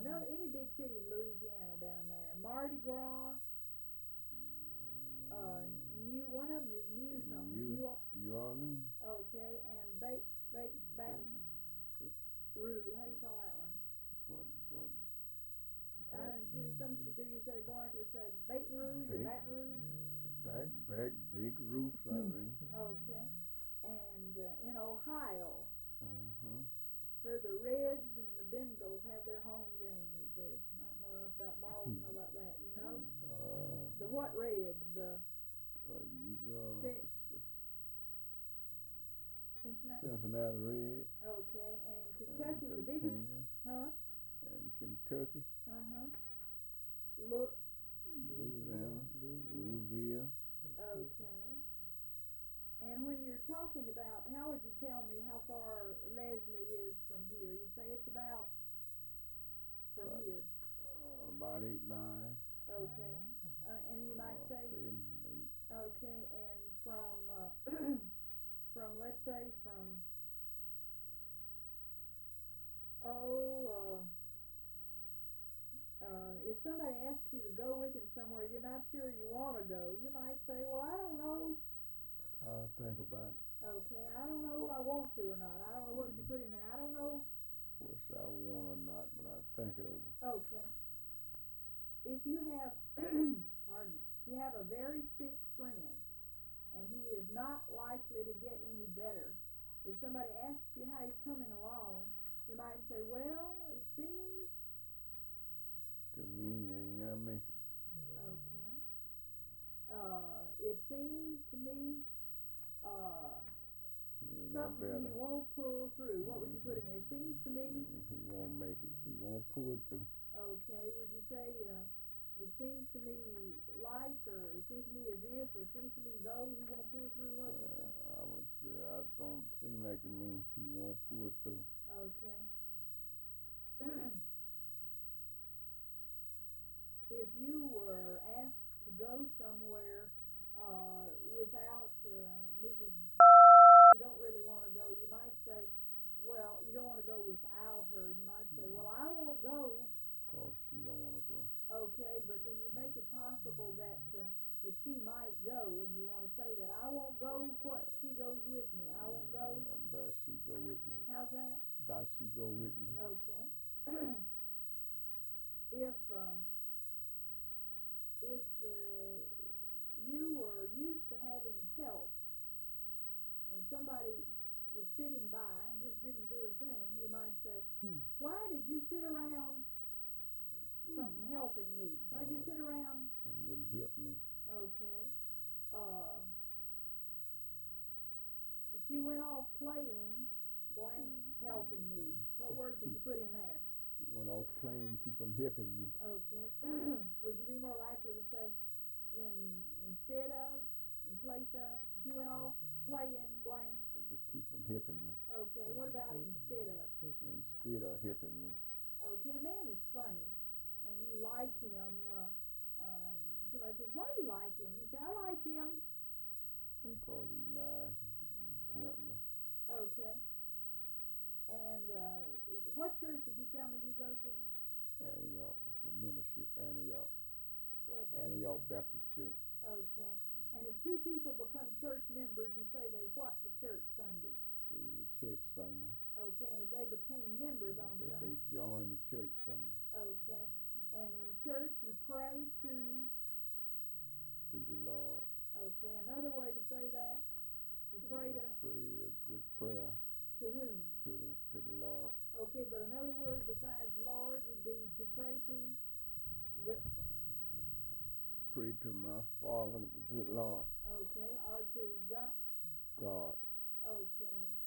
another any big city in Louisiana down there. Mardi Gras. One of them is New something. New Orleans. Okay, and Baton Rouge. How do you call that one? What? Do you say more likely to say Baton Rouge or Baton Rouge? Big Rouge, I think. Okay, and in Ohio. Uh-huh. Where the Reds and the Bengals have their home games. I don't know enough about balls, know about that. You know? The what Reds? The Cincinnati Reds. Okay, and in Kentucky the biggest. Huh? And Kentucky. Louisville. Okay. And when you're talking about, how would you tell me how far Leslie is from here? You'd say it's about here. About 8 miles. Okay. And you might say. 7, 8. Okay, and from let's say if somebody asks you to go with him somewhere you're not sure you want to go, you might say, well, I don't know. I'll think about it. Okay, I don't know if I want to or not. I don't know what you put in there. I don't know. Whether I want or not, but I'll think it over. Okay. If you have, pardon me, if you have a very sick friend and he is not likely to get any better, if somebody asks you how he's coming along, you might say, well, it seems. To me, he ain't gonna make it. Okay. It seems to me something he won't pull through. What would you put in there? It seems to me. He won't make it. He won't pull through. Okay. Would you say it seems to me like, or it seems to me as if, or it seems to me though he won't pull through? What would you say? I would say I don't seem like to me he won't pull through. Okay. If you were asked to go somewhere without Mrs. you don't really want to go, you might say, well, you don't want to go without her. You might say, well, I won't go. Because she don't want to go. Okay, but then you make it possible that she might go, and you want to say that I won't go. What? She goes with me. I won't go. Does she go with me? How's that? Does she go with me? Okay. If you were used to having help and somebody was sitting by and just didn't do a thing, you might say, why did you sit around something helping me? Why did you sit around? And wouldn't help me. Okay. She went off playing blank helping me. What word did you put in there? She went off playing, keep from helping me. Okay. Would you be more likely to say instead of, in place of, she went off playing blank? Just keep from helping me. Okay. What about instead of? Instead of helping me. Okay. A man is funny, and you like him. Somebody says, why do you like him? You say, I like him. Because he's nice and gentleman. Okay. And what church did you tell me you go to? Antioch. That's my membership. Antioch. What? Antioch Baptist Church. Okay. And if two people become church members, you say they what to church Sunday? The church Sunday. Okay. And if they became members on Sunday? They joined the church Sunday. Okay. And in church you pray to the Lord. Okay. Another way to say that, you pray to. Pray a good prayer. To whom? To the Lord. Okay, but another word besides Lord would be to pray to. Pray to my Father, the good Lord. Okay, or to God. God. Okay.